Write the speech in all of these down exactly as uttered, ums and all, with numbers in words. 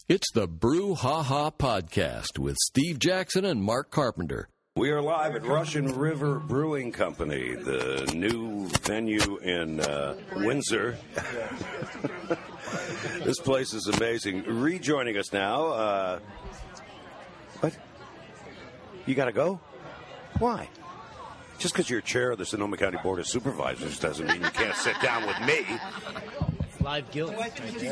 It's the Brew Ha Ha Podcast with Steve Jackson and Mark Carpenter. We are live at Russian River Brewing Company, the new venue in uh, Windsor. This place is amazing. Rejoining us now. Uh, what? You got to go? Why? Just because you're chair of the Sonoma County Board of Supervisors doesn't mean you can't sit down with me. Live guilt. All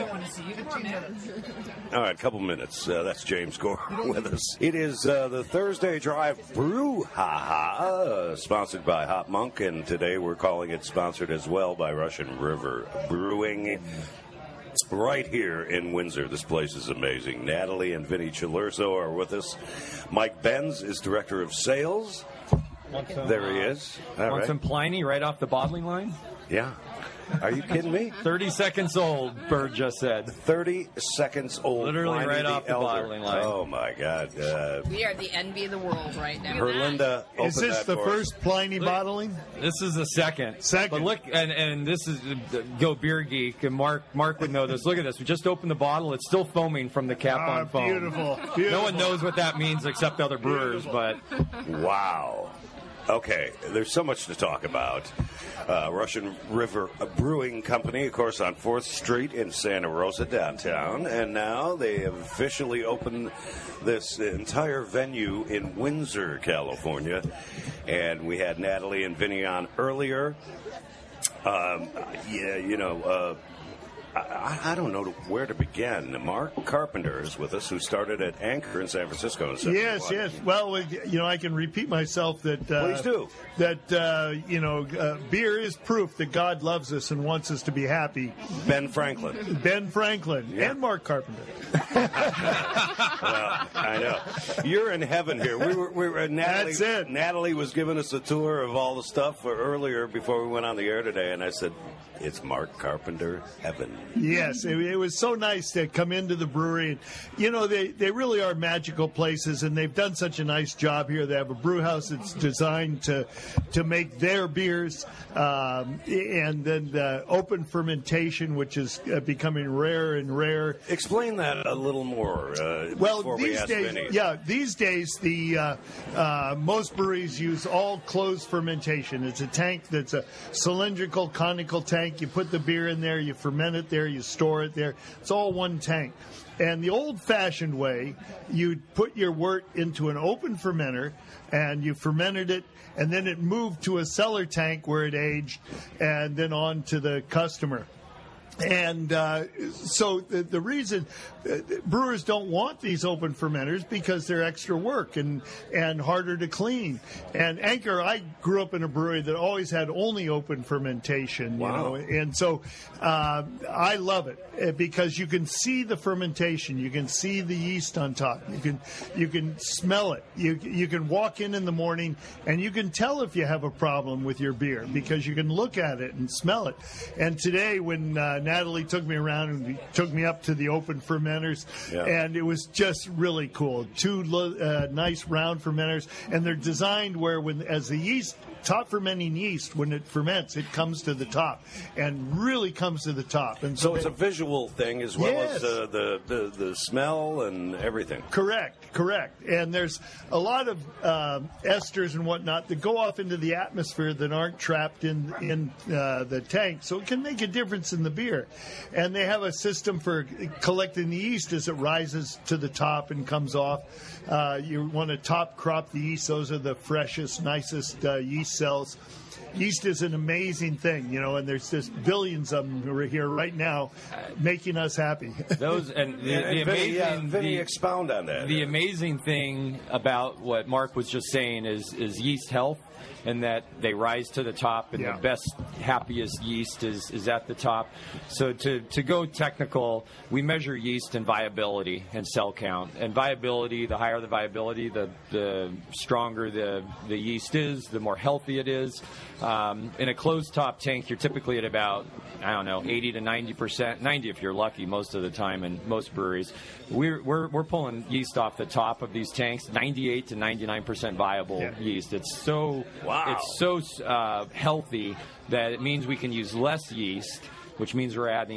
right, a couple minutes. Uh, that's James Gore with us. It is uh, the Thursday Drive Brew Ha Ha, uh, sponsored by Hop Monk, and today we're calling it sponsored as well by Russian River Brewing. Right here in Windsor. This place is amazing. Natalie and Vinny Chilurso are with us. Mike Benz is Director of Sales. Some, there he uh, is. All want right. some Pliny right off the bottling line? Yeah. Are you kidding me? thirty seconds old, Bird just said. thirty seconds old. Literally Pliny right the off the Elder. bottling line. Oh, my God. Uh, we are the envy of the world right now. Herlinda, open Is this that the door. first Pliny Look, bottling? This is the second. Second. But look, and, and this is uh, Go Beer Geek, and Mark Mark would know this. Look at this. We just opened the bottle. It's still foaming from the cap Ah, on foam. beautiful, beautiful. No one knows what that means except other brewers, but Wow. Okay, there's so much to talk about. Uh, Russian River Brewing Company, of course, on fourth Street in Santa Rosa, downtown. And now they have officially opened this entire venue in Windsor, California. And we had Natalie and Vinny on earlier. Um, yeah, you know... Uh, I, I don't know where to begin. Mark Carpenter is with us, who started at Anchor in San Francisco. In Yes, yes. Well, you know, I can repeat myself that. Uh, Please do. That uh, you know, uh, beer is proof that God loves us and wants us to be happy. Ben Franklin. Ben Franklin Yeah. and Mark Carpenter. Well, I know. You're in heaven here. We were, we were Natalie, That's it. Natalie was giving us a tour of all the stuff earlier before we went on the air today, and I said, it's Mark Carpenter heaven. Yes, it, it was so nice to come into the brewery. And, you know, they, they really are magical places, and they've done such a nice job here. They have a brew house that's designed to to make their beers, um, and then the open fermentation, which is uh, becoming rare and rare. Explain that a little more uh, Well, before we these ask days, Vinny. yeah, these days the uh, uh, most breweries use all closed fermentation. It's a tank that's a cylindrical, conical tank. You put the beer in there, you ferment it there, you store it there. It's all one tank. And the old-fashioned way, you put your wort into an open fermenter, and you fermented it, and then it moved to a cellar tank where it aged, and then on to the customer. And uh, so the, the reason uh, brewers don't want these open fermenters because they're extra work and, and harder to clean. And Anchor, I grew up in a brewery that always had only open fermentation. You Wow. know? And so uh, I love it uh, because you can see the fermentation. You can see the yeast on top. You can you can smell it. You, you can walk in in the morning and you can tell if you have a problem with your beer because you can look at it and smell it. And today when uh, Natalie took me around and took me up to the open fermenters, Yeah. and it was just really cool. Two uh, nice round fermenters, and they're designed where, when as the yeast, top fermenting yeast, when it ferments, it comes to the top, and really comes to the top. And So so, it's they- a visual thing as well Yes. as uh, the, the, the smell and everything. Correct, correct. And there's a lot of um, esters and whatnot that go off into the atmosphere that aren't trapped in in uh, the tank, so it can make a difference in the beer. And they have a system for collecting the yeast as it rises to the top and comes off. Uh, you want to top crop the yeast; those are the freshest, nicest uh, yeast cells. Yeast is an amazing thing, you know, and there's just billions of them who are here right now, making us happy. those and the, And the Vinny, amazing yeah, Vinny, the- expound on that. The amazing thing about what Mark was just saying is is yeast health, and that they rise to the top, and Yeah. the best, happiest yeast is, is at the top. So to, to go technical, we measure yeast and viability and cell count. And viability, the higher the viability, the, the stronger the, the yeast is, the more healthy it is. Um, in a closed-top tank, you're typically at about, I don't know, eighty to ninety percent, ninety if you're lucky most of the time in most breweries. We're, we're, we're pulling yeast off the top of these tanks, ninety-eight to ninety-nine percent viable Yeah. yeast. It's so Wow. it's so uh, healthy that it means we can use less yeast, which means we're adding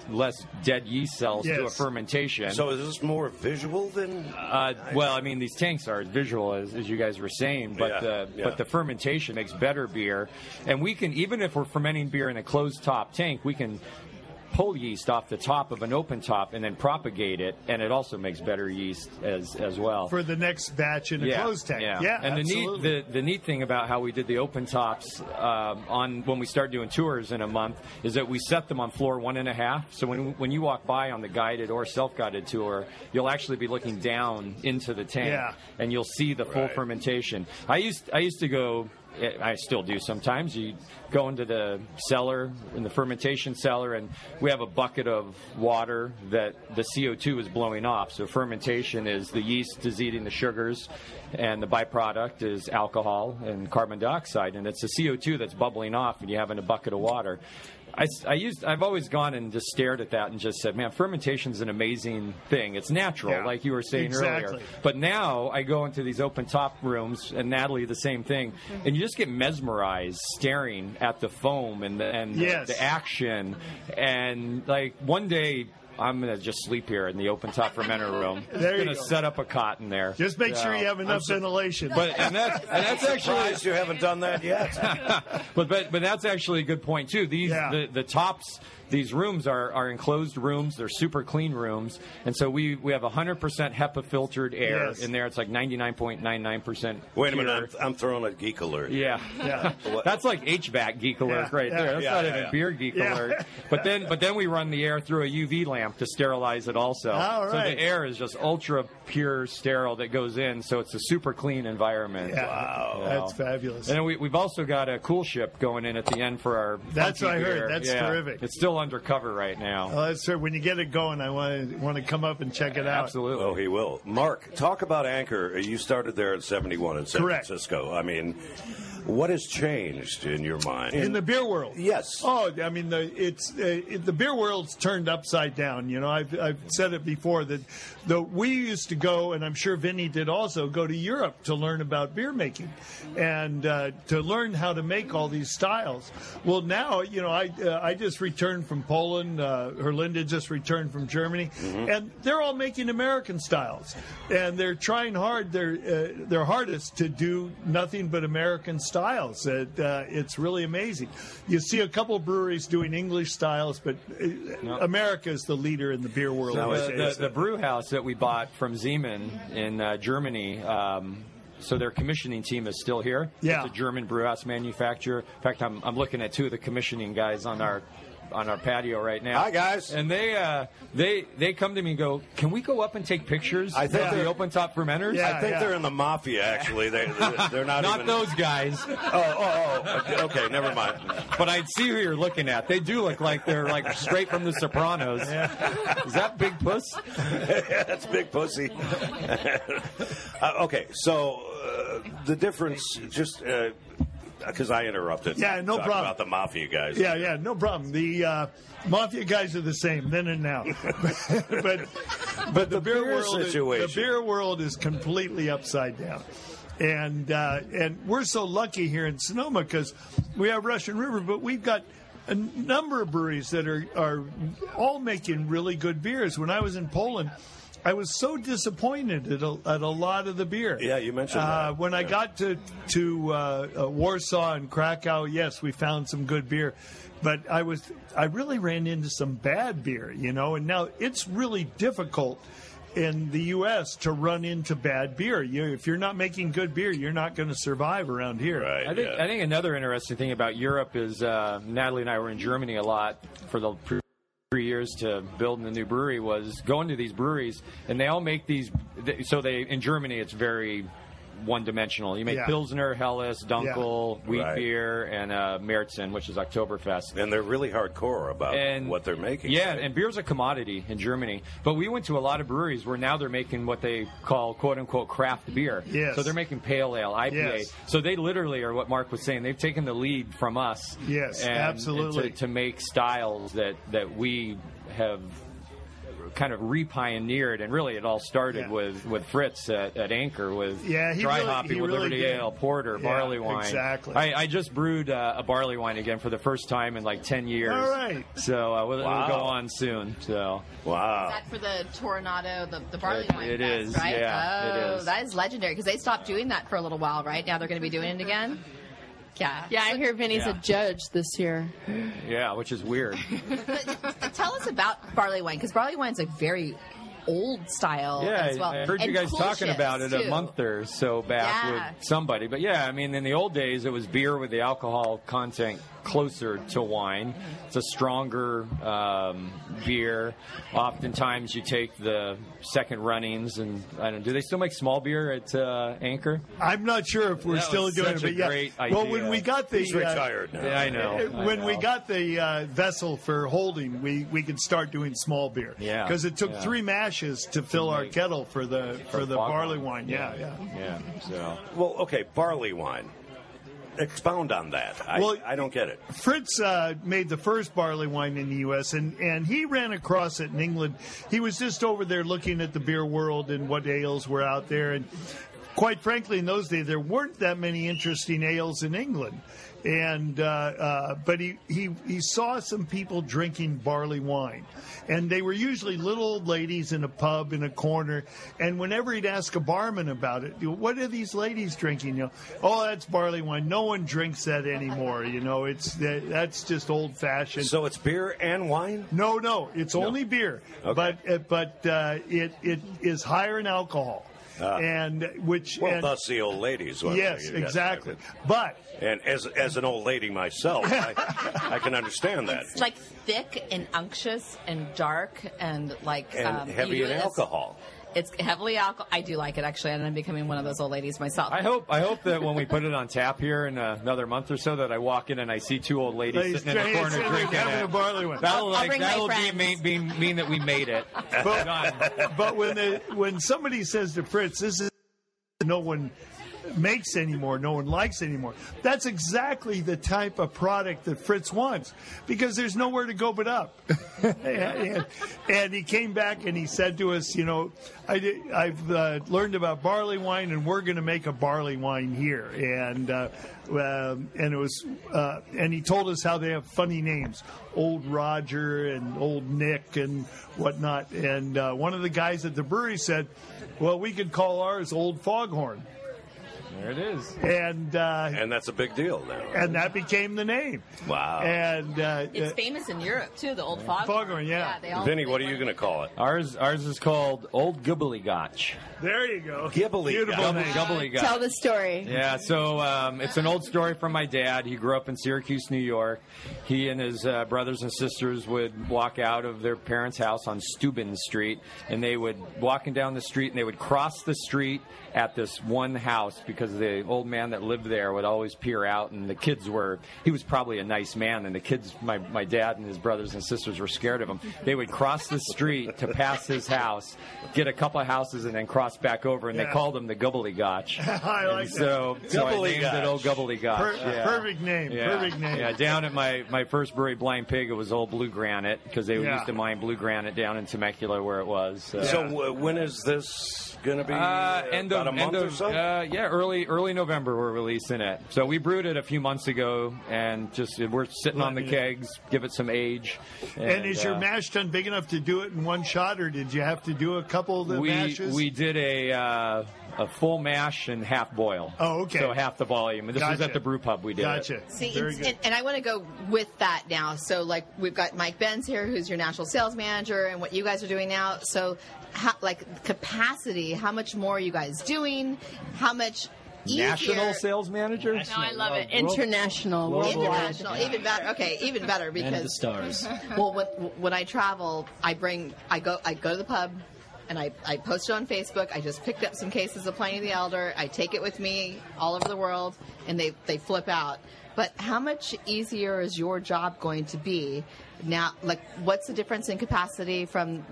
less dead yeast cells Yes. to a fermentation. So is this more visual than? Uh, well, I mean, these tanks are as visual as, as you guys were saying, but Yeah, the yeah. but the fermentation makes better beer, and we can, even if we're fermenting beer in a closed top tank, we can pull yeast off the top of an open top and then propagate it, and it also makes better yeast as as well. For the next batch in a yeah, closed tank. Yeah, Yeah, and absolutely. the neat the, the neat thing about how we did the open tops um, on when we start doing tours in a month is that we set them on floor one and a half. So when when you walk by on the guided or self-guided tour, you'll actually be looking down into the tank, Yeah. and you'll see the full Right. fermentation. I used I used to go. I still do sometimes. You go into the cellar, in the fermentation cellar, and we have a bucket of water that the C O two is blowing off. So fermentation is the yeast is eating the sugars, and the byproduct is alcohol and carbon dioxide, and it's the C O two that's bubbling off, and you have in a bucket of water. I, I used, I've always gone and just stared at that and just said, man, fermentation's an amazing thing. It's natural, Yeah, like you were saying exactly. earlier. But now I go into these open top rooms, and Natalie, the same thing, and you just get mesmerized staring at the foam and the, and Yes. the, the action. And like one day, I'm going to just sleep here in the open top fermenter room. There you I'm going to go. set up a cot in there. Just make sure Yeah. you have enough I'm so- ventilation. But and that's and that's actually Surprised you haven't done that yet. but but but that's actually a good point too. These Yeah. the, the tops. These rooms are, are enclosed rooms. They're super clean rooms, and so we, we have one hundred percent HEPA filtered air Yes. in there. It's like ninety-nine point nine nine percent. Wait a minute, I'm, I'm throwing a geek alert. Yeah, Yeah. that's like H V A C geek alert Yeah, right yeah, there. That's yeah, not yeah, even yeah. beer geek Yeah. alert. But then, but then we run the air through a U V lamp to sterilize it also. All So right. the air is just ultra pure sterile that goes in. So it's a super clean environment. Yeah. Wow. That's fabulous. And then we, we've also got a cool ship going in at the end for our. That's funky what I heard. beer. That's Yeah. terrific. It's still undercover right now. Well, that's true. When you get it going, I want to want to come up and check it out. Absolutely. Oh, he will. Mark, talk about Anchor. You started there at seventy-one in San Correct. Francisco. I mean, what has changed in your mind? In the beer world, Yes. Oh, I mean, the, it's uh, it, the beer world's turned upside down. You know, I've I've said it before that the we used to go, and I'm sure Vinny did also, go to Europe to learn about beer making, and uh, to learn how to make all these styles. Well, now you know, I uh, I just returned from Poland. Uh, Herlinda just returned from Germany, and they're all making American styles, and they're trying hard. Their uh, their hardest to do nothing but American styles. It, uh, it's really amazing. You see a couple breweries doing English styles, but uh, America is the leader in the beer world. No, these the, days. the, the brew house that we bought from Zeman in uh, Germany. Um, so their commissioning team is still here. Yeah. It's a German brew house manufacturer. In fact, I'm, I'm looking at two of the commissioning guys on our on our patio right now. Hi, guys. And they uh, they they come to me and go, "Can we go up and take pictures I think of the they're- open top fermenters?" Yeah. I think they're in the mafia, actually. They, they're not, Not even... those guys, Oh, oh, oh. Okay, never mind. but I see who you're looking at. They do look like they're like straight from The Sopranos. Is that Big Puss? That's big pussy. uh, okay, so uh, the difference, just because I interrupted. Yeah, no talk problem. About the mafia guys. Yeah, yeah, no problem. The uh, mafia guys are the same then and now, but but the, beer, beer world, is, the situation. beer world is completely upside down, and uh, and we're so lucky here in Sonoma because we have Russian River, but we've got a number of breweries that are are all making really good beers. When I was in Poland, I was so disappointed at a, at a lot of the beer. Yeah, you mentioned uh, that. When I Yeah. got to to uh, uh, Warsaw and Krakow, yes, we found some good beer, but I was I really ran into some bad beer, you know. And now it's really difficult in the U S to run into bad beer. You, if you're not making good beer, you're not going to survive around here. Right. I think yeah. I think another interesting thing about Europe is uh, Natalie and I were in Germany a lot for the pre- three years to build the new brewery. Was going to these breweries and they all make these. So they in Germany it's very one-dimensional. You make Yeah. Pilsner, Helles, Dunkel, wheat Right. beer, and uh, Märzen, which is Oktoberfest. And they're really hardcore about And what they're making. Yeah, right? and beer's a commodity in Germany. But we went to a lot of breweries where now they're making what they call "quote unquote" craft beer. Yes. So they're making pale ale, I P A. Yes. So they literally are what Mark was saying. They've taken the lead from us. Yes, and, absolutely. And to, to make styles that that we have kind of re-pioneered, and really it all started Yeah. with, with Fritz at, at Anchor with Yeah, he dry really- hopping he with really Liberty did. Ale, porter, Yeah, barley wine. exactly. I, I just brewed uh, a barley wine again for the first time in like ten years. All right. So uh, we'll, Wow. it'll go on soon. So Wow. Is that for the Toronado, the, the barley It- wine it fest, is, right? yeah, it oh, is. that is legendary because they stopped doing that for a little while, right? Now they're going to be doing it again. Yeah. Yeah, I hear Vinny's Yeah. a judge this year. yeah, which is weird. Tell us about barley wine because barley wine's a very old style Yeah, as well. I heard And you guys cool talking shits, about it too. a month or so back Yeah. with somebody. But yeah, I mean, in the old days, it was beer with the alcohol content closer to wine. It's a stronger um, beer. Oftentimes, you take the second runnings, and I don't. Do they still make small beer at uh, Anchor? I'm not sure if we're That still was doing it, such a but yeah. great Well, idea. when we got the He's uh, retired now. Yeah, I know. Uh, I when know. we got the uh, vessel for holding, we, we could start doing small beer. Yeah, because it took yeah. three mashes to fill our make- kettle for the for the fog barley wine. wine. Yeah, yeah. yeah. So Well, okay, barley wine. Expound on that. I, Well, I don't get it. Fritz uh, made the first barley wine in the U S and, and he ran across it in England. He was just over there looking at the beer world and what ales were out there. And quite frankly, in those days, there weren't that many interesting ales in England. And uh, uh, but he, he he saw some people drinking barley wine, and they were usually little old ladies in a pub in a corner. And whenever he'd ask a barman about it, you know, what are these ladies drinking? You know, oh, that's barley wine. No one drinks that anymore. You know, it's that, that's just old fashioned. So it's beer and wine? No, no, it's only beer, Okay. but uh, but uh, it it is higher in alcohol, Ah. and which Well, and, thus the old ladies. Well, yes, you guys- exactly. But And as as an old lady myself, I, I can understand that. It's like thick and unctuous and dark and like And um, heavy you in do it- alcohol. It's heavily alcohol. I do like it actually, and I'm becoming one of those old ladies myself. I hope I hope that when we put it on tap here in uh, another month or so, that I walk in and I see two old ladies Ladies sitting in the drinking- corner sitting drinking having it. a barley wine. That'll I'll like bring my that'll be friends. mean, mean, mean that we made it. but, Done. but when the, when somebody says to Fritz, "This is no one makes anymore, no one likes anymore," that's exactly the type of product that Fritz wants, because there's nowhere to go but up. and, and he came back and he said to us, you know, I did, I've uh, learned about barley wine, and we're going to make a barley wine here. And uh, um, and it was uh, and he told us how they have funny names, Old Roger and Old Nick and whatnot. And uh, one of the guys at the brewery said, well, we could call ours Old Foghorn. There it is. And uh, And that's a big deal now. and that became the name. Wow. And uh, It's uh, famous in Europe too. The old foghorn. Foghorn, yeah. yeah they all, Vinny, they what are you run- going to call it? Ours ours is called Old Gubbly-Gotch. there you go. Gibbly Beautiful Gotch. name. Gubbly-Gotch. Tell the story. Yeah, so um, it's an old story from my dad. He grew up in Syracuse, New York. He and his uh, brothers and sisters would walk out of their parents' house on Steuben Street, and they would walking down the street, and they would cross the street at this one house because the old man that lived there would always peer out, and the kids were. He was probably a nice man, and the kids, my my dad and his brothers and sisters were scared of him. They would cross the street to pass his house, get a couple of houses, and then cross back over, and Yeah. they called him the Gubbly-Gotch. I like And so, so I named it Old Gubbly-Gotch. Per- yeah. perfect name, Yeah. perfect name. Yeah, down at my, my first brewery, Blind Pig, it was Old Blue Granite because they Yeah. used to mine blue granite down in Temecula where it was. So, So uh, when is this going to be? uh, end about of a month end or of so? uh, yeah, early early November we're releasing it. So we brewed it a few months ago, and just we're sitting on the kegs, give it some age. And, And is your uh, mash tun big enough to do it in one shot, or did you have to do a couple of the we mashes? we did a uh, a full mash and half boil. Oh, okay. So half the volume. And this was Gotcha. at the brew pub we did. it. Gotcha. See, Very it's- good. and, and I want to go with that now. So, like, we've got Mike Benz here, who's your national sales manager, and what you guys are doing now. So, how, like, capacity, how much more are you guys doing? How much easier? National sales manager? No, I love it. World- International. Worldwide. Worldwide. International, even better. Okay, even better And the because stars. well, when, when I travel, I bring, I go, I go to the pub, and I, I post it on Facebook. I just picked up some cases of Pliny the Elder. I take it with me all over the world, and they, they flip out. But how much easier is your job going to be now? Like, what's the difference in capacity from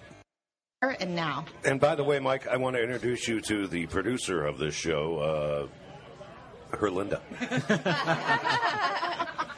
and now? And by the way, Mike, I want to introduce you to the producer of this show, uh, Herlinda.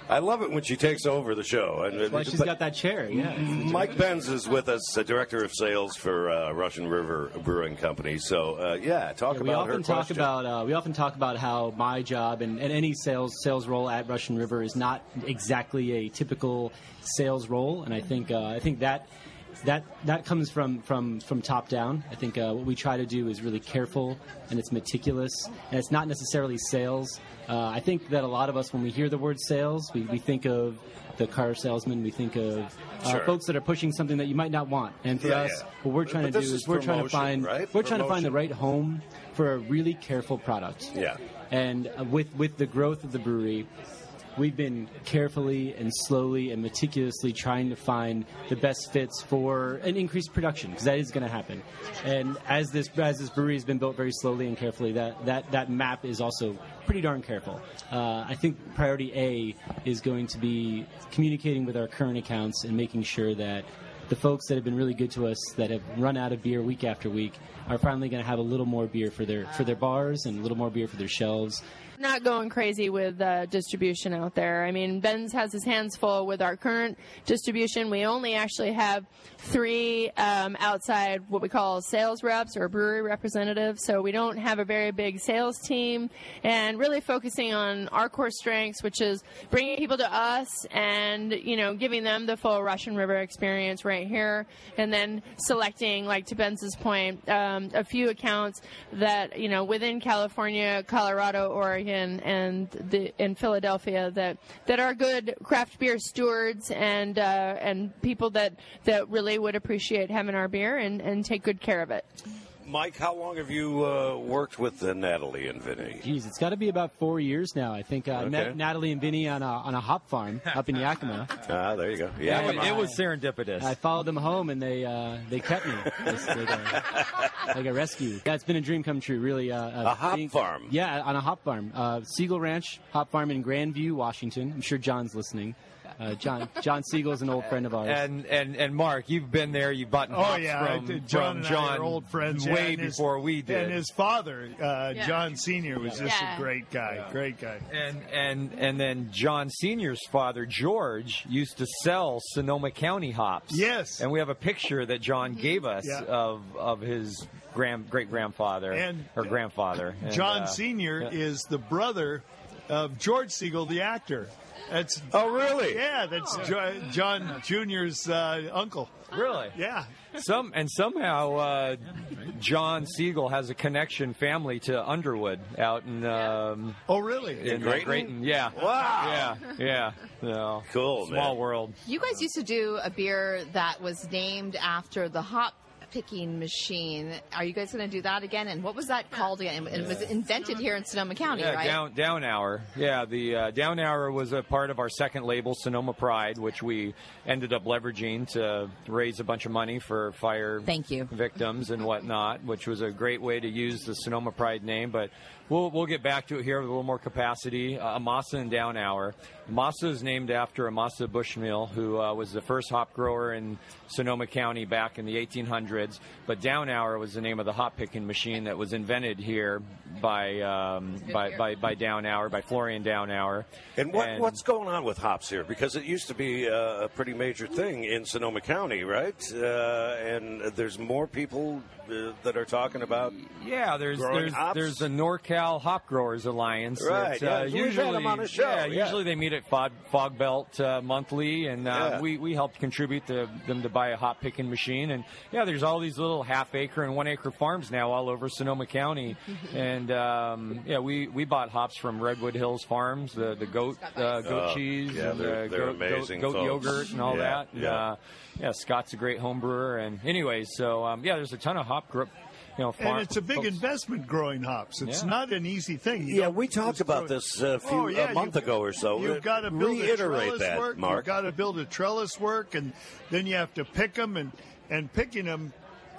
I love it when she takes over the show. And, That's why she's but got that chair, yeah. Mike Benz is with us, uh, Director of Sales for uh, Russian River Brewing Company. So, uh, yeah, talk Yeah, about we often her talk question. about uh, we often talk about how my job and, and any sales sales role at Russian River is not exactly a typical sales role, and I think uh, I think that that that comes from from, from top down. I think uh, what we try to do is really careful and it's meticulous, and it's not necessarily sales. Uh, I think that a lot of us, when we hear the word sales, we, we think of the car salesman, we think of uh, Sure. folks that are pushing something that you might not want. And for Yeah, us, yeah. what we're trying But to this do is is we're trying to promotion, find right? we're trying to find the Promotion. right home for a really careful product. Yeah. And uh, with with the growth of the brewery, we've been carefully and slowly and meticulously trying to find the best fits for an increased production, because that is going to happen. And as this as this brewery has been built very slowly and carefully, that that, that map is also pretty darn careful. Uh, I think priority A is going to be communicating with our current accounts and making sure that the folks that have been really good to us, that have run out of beer week after week, are finally going to have a little more beer for their for their bars and a little more beer for their shelves. Not going crazy with uh, distribution out there. I mean, Ben's has his hands full with our current distribution. We only actually have three um, outside what we call sales reps or brewery representatives, so we don't have a very big sales team, and really focusing on our core strengths, which is bringing people to us and, you know, giving them the full Russian River experience right here, and then selecting, like to Ben's point, um, a few accounts that, you know, within California, Colorado, Oregon, and the in Philadelphia that that are good craft beer stewards and uh, and people that that really would appreciate having our beer and, and take good care of it. Mike, how long have you uh, worked with uh, Natalie and Vinny? Geez, it's got to be about four years now. I think uh, I Okay. met Natalie and Vinny on a, on a hop farm up in Yakima. Ah, there you go. It, Yeah, was, it was serendipitous. I followed them home, and they uh, they kept me It's like, a, like a rescue. Yeah, it's been a dream come true, really. Uh, A hop farm? Yeah, on a hop farm. Uh, Siegel Ranch Hop Farm in Grandview, Washington. I'm sure John's listening. Uh, John John Siegel is an old friend of ours. And, and and Mark, you've been there. You've bought Oh hops yeah, I from, did. from John and John I are old friends. yeah, way and his- before we did. And his father, uh, Yeah. John Senior, was just Yeah. a great guy. Great guy. And and and then John Senior's father, George, used to sell Sonoma County hops. Yes. And we have a picture that John gave us Yeah. of of his grand great grandfather And- or grandfather. And, John uh, Senior yeah. is the brother of George Siegel, the actor. That's Oh, really? yeah. That's jo- John Junior's uh, uncle. Really? Yeah. Some and somehow uh, John Siegel has a connection family to Underwood out in um, Oh, really? in uh, Grayton? Grayton. Yeah. Wow. Yeah. Yeah. No. Cool, Small man. world. You guys used to do a beer that was named after the hop picking machine. Are you guys going to do that again? And what was that called again? It was invented here in Sonoma County, Yeah, right? down down hour. Yeah, the uh, down hour was a part of our second label, Sonoma Pride, which we ended up leveraging to raise a bunch of money for fire Thank you. victims and whatnot, which was a great way to use the Sonoma Pride name. But we'll we'll get back to it here with a little more capacity. Uh, Amasa and Down Hour. Amasa is named after Amasa Bushmill, who uh, was the first hop grower in Sonoma County back in the eighteen hundreds. But Down Hour was the name of the hop picking machine that was invented here by um, by, by by Down Hour, by Florian Down Hour. And what, what's going on with hops here? Because it used to be uh, a pretty major thing in Sonoma County, right? Uh, and there's more people uh, that are talking about. Yeah, there's growing there's hops? there's a NorCal Hop Growers Alliance. Right, that, uh, yeah, we've had usually, them on the show, Yeah, yeah. usually they meet at Fog, Fog Belt uh, monthly, and uh, Yeah. we we helped contribute to them to buy a hop picking machine. And yeah, there's all these little half acre and one acre farms now all over Sonoma County, and um, yeah, we, we bought hops from Redwood Hills Farms, the the goat uh, goat Oh, cheese, yeah, and they're- the they're goat, amazing goat, goat folks. yogurt and all Yeah, that. And, yeah. uh, yeah, Scott's a great home brewer, and anyways, so um, yeah, there's a ton of hop group. You know, farm, And it's a big folks. investment growing hops. It's Yeah. not an easy thing. You Yeah, don't we talked just about grow- this a few Oh, yeah, a month you've- ago or so. You've got to build a reiterate trellis that, work. Mark. You've got to build a trellis work, and then you have to pick them, and and picking them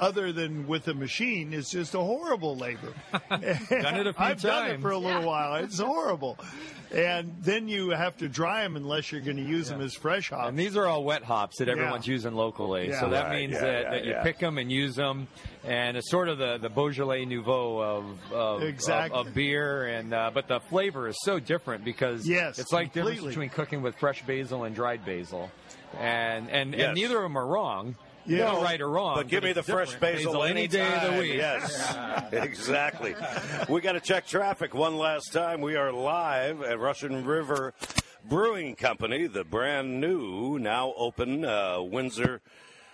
other than with a machine is just a horrible labor. Done it a few I've times. done it for a little while. It's horrible. And then you have to dry them unless you're going to use yeah. them as fresh hops. And these are all wet hops that everyone's yeah. using locally. Yeah. So that Right, means yeah, that, yeah, that you yeah. pick them and use them. And it's sort of the, the Beaujolais Nouveau of, of, Exactly. of, of beer. And uh, But the flavor is so different because yes, it's like the completely. difference between cooking with fresh basil and dried basil. And, and, Yes. and neither of them are wrong. Yeah. No right or wrong. But give me the it's fresh different. basil, any day of the week. Yes, exactly. We got to check traffic one last time. We are live at Russian River Brewing Company, the brand new, now open uh, Windsor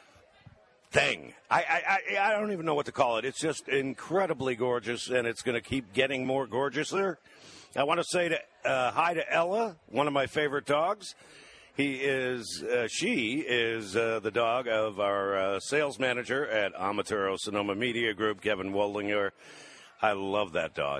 thing. I, I, I, I don't even know what to call it. It's just incredibly gorgeous, and it's going to keep getting more gorgeous there. I want to say to, uh, hi to Ella, one of my favorite dogs. He is, uh, she is uh, the dog of our uh, sales manager at Amaturo Sonoma Media Group, Kevin Woldinger. I love that dog.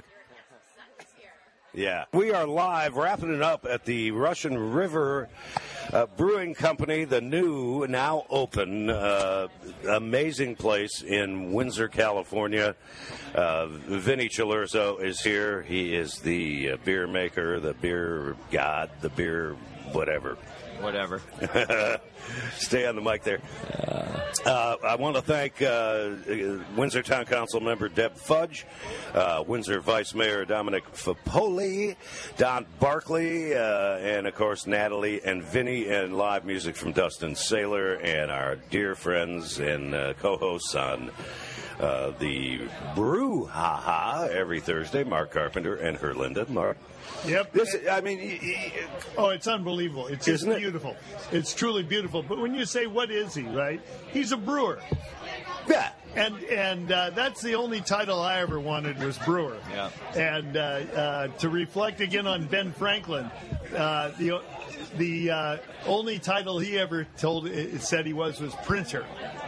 Yeah. We are live, wrapping it up at the Russian River uh, Brewing Company, the new, now open, uh, amazing place in Windsor, California. Uh, Vinny Cilurzo is here. He is the uh, beer maker, the beer god, the beer whatever. Whatever. Stay on the mic there. Uh, I want to thank uh, Windsor Town Council member Deb Fudge, uh, Windsor Vice Mayor Dominic Fapoli, Don Barkley, uh, and, of course, Natalie and Vinny, and live music from Dustin Saylor and our dear friends and uh, co-hosts on uh, the Brew Ha Ha every Thursday, Mark Carpenter and Herlinda. Mark. Yep. This, I mean, y- y- Oh, it's unbelievable. It's just Isn't it? beautiful. It's truly beautiful. But when you say, what is he, right? He's a brewer. yeah. And and uh, that's the only title I ever wanted was brewer. Yeah. And uh, uh, to reflect again on Ben Franklin, uh, the the uh, only title he ever told it said he was was printer.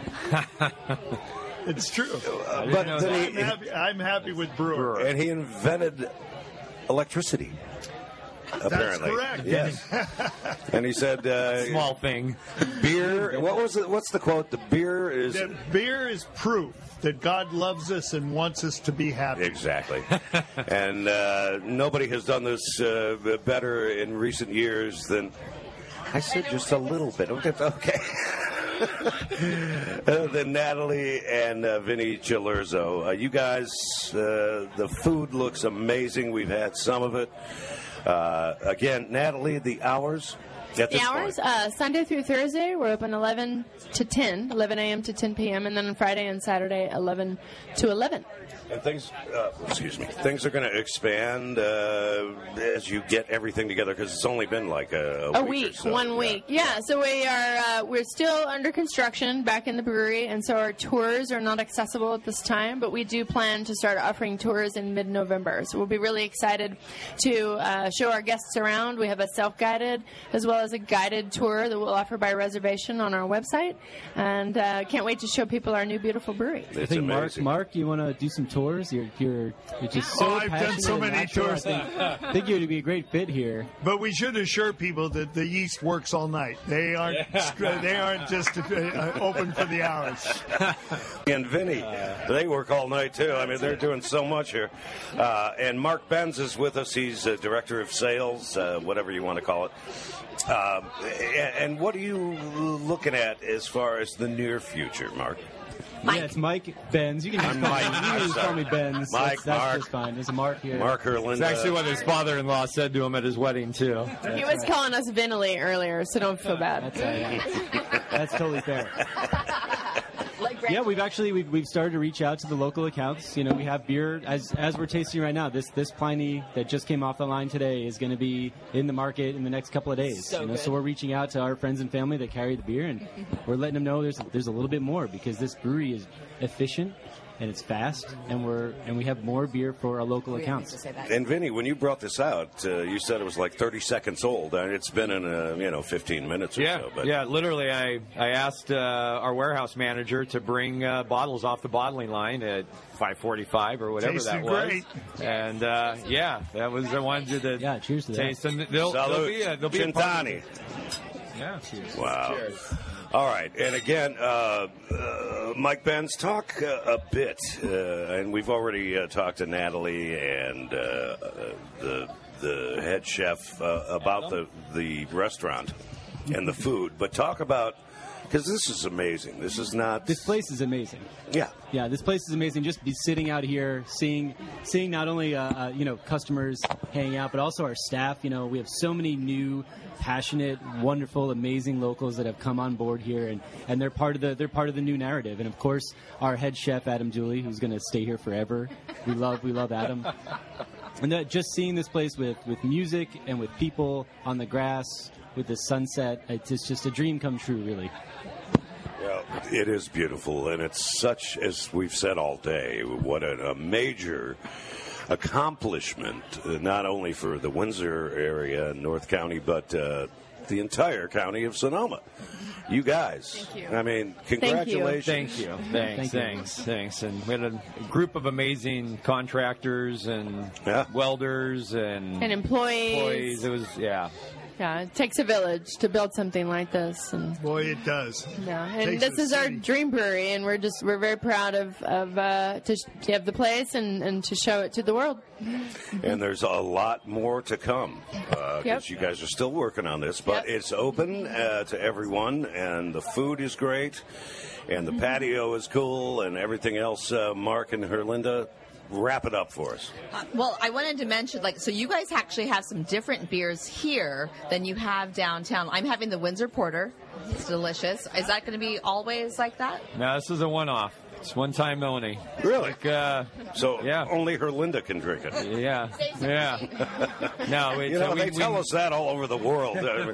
It's true. Uh, but know then I'm he, happy, I'm happy with brewer. and he invented electricity. Apparently, correct. Yes. And he said, uh, Small thing. "Beer." What was it? What's the quote? The beer is That beer is proof that God loves us and wants us to be happy. exactly. And uh, nobody has done this uh, better in recent years than I said. Just a little bit. Okay. okay. uh, than Natalie and uh, Vinny Cilurzo. Uh, you guys, uh, the food looks amazing. We've had some of it. Uh, again, Natalie, the hours at The this hours, point. uh, Sunday through Thursday, we're open eleven to ten, eleven a.m. to ten p.m., and then on Friday and Saturday, eleven to eleven. And things, uh, excuse me, things are going to expand uh, as you get everything together because it's only been like a, a, A week, week, or so. one Yeah. week. Yeah, so we are uh, we're still under construction back in the brewery, and so our tours are not accessible at this time. But we do plan to start offering tours in mid-November. So we'll be really excited to uh, show our guests around. We have a self-guided as well as a guided tour that we'll offer by reservation on our website, and uh, can't wait to show people our new beautiful brewery. I It's think Mark, amazing. Mark, you want to do some tours? You're you're, you're just so Oh, I've done passionate so and many natural. tours. I think, I think you'd be a great fit here. But we should assure people that the yeast works all night. They aren't. They aren't just uh, open for the hours. And Vinny, they work all night too. I mean, they're doing so much here. Uh, and Mark Benz is with us. He's uh, director of sales, uh, whatever you want to call it. Um, and, and what are you looking at as far as the near future, Mark? Mike. Yeah, it's Mike Benz. You can just, I'm call, Mike. me, you can I'm just call sorry. me Benz. Mike, that's that's Mark. just fine. There's a Mark here. Mark Herlinda. It's actually what his father-in-law said to him at his wedding, too. He was calling us Vinily earlier, so don't feel bad. That's, uh, that's totally fair. Yeah, we've actually we've, we've started to reach out to the local accounts. You know, we have beer as as we're tasting right now. This this Pliny that just came off the line today is going to be in the market in the next couple of days. So you know, good. so we're reaching out to our friends and family that carry the beer, and we're letting them know there's there's a little bit more because this brewery is efficient and it's fast, and we're and we have more beer for our local accounts. And Vinny, when you brought this out, uh, you said it was like thirty seconds old. And it's been in uh, you know fifteen minutes or Yeah, so. But yeah. Literally, I I asked uh, our warehouse manager to bring uh, bottles off the bottling line at five forty-five or whatever Tasted that was. great. And uh, yeah, that was I wanted you to Yeah, cheers to that. taste. And they'll, they'll Salute. be a, they'll be a part of Centani. it. Yeah, cheers. Wow. All right. And again, uh, uh, Uh, Mike Benz, talk uh, a bit, uh, and we've already uh, talked to Natalie and uh, the the head chef uh, about the the restaurant and the food, but talk about, because this is amazing. This is not. This place is amazing. Yeah, yeah. This place is amazing. Just be sitting out here, seeing, seeing not only uh, uh, you know customers hanging out, but also our staff. You know, we have so many new, passionate, wonderful, amazing locals that have come on board here, and, and they're part of the they're part of the new narrative. And of course, our head chef Adam Dooley, who's going to stay here forever. We love we love Adam. And that, just seeing this place with, with music and with people on the grass, with the sunset, it's just a dream come true, really. Well, it is beautiful, and it's such, as we've said all day, what a, a major accomplishment, uh, not only for the Windsor area and North County, but uh, the entire county of Sonoma. You guys. Thank you. I mean, congratulations. Thank you. Thanks, Thank you. thanks, thanks. And we had a group of amazing contractors and Yeah. welders and, And employees. employees. It was, yeah. Yeah, it takes a village to build something like this, and Boy, it does. yeah, and Takes this a is our city. dream brewery, and we're just we're very proud of of uh, to, to have the place and, and to show it to the world. And there's a lot more to come because Yep. you guys are still working on this. But Yep. it's open uh, to everyone, and the food is great, and the patio is cool, and everything else. Uh, Mark and Herlinda, wrap it up for us. Uh, well, I wanted to mention, like, so you guys actually have some different beers here than you have downtown. I'm having the Windsor Porter. It's delicious. Is that going to be always like that? No, this is a one-off. It's one time only. Really? Like, uh, So Yeah. only Herlinda can drink it. yeah, yeah. No, it's, You know, uh, we, they tell we, us that all over the world.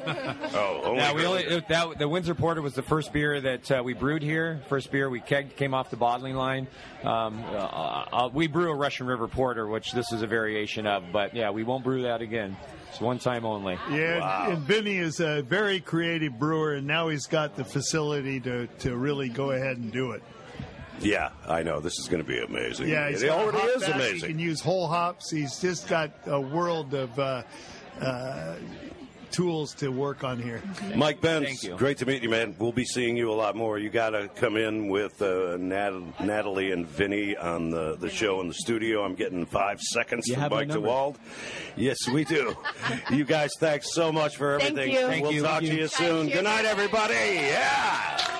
oh, only Yeah, we Herlinda. only that the Windsor Porter was the first beer that uh, we brewed here. First beer we kegged came off the bottling line. Um, uh, uh, we brew a Russian River Porter, which this is a variation of. But yeah, we won't brew that again. It's one time only. Yeah, Wow. and Vinny is a very creative brewer, and now he's got the facility to, to really go ahead and do it. Yeah, I know. This is going to be amazing. Yeah, he's it got a already hop is back. He amazing. can use whole hops. He's just got a world of uh, uh, tools to work on here. Mike Benz, Thank you. great to meet you, man. We'll be seeing you a lot more. You got to come in with uh, Nat- Natalie and Vinny on the, the show in the studio. I'm getting five seconds You from have my Mike number. DeWald. Yes, we do. You guys, thanks so much for Thank everything. you. We'll Thank you. talk Thank to you. you soon. Guys, Good night, cheers. everybody. Yeah.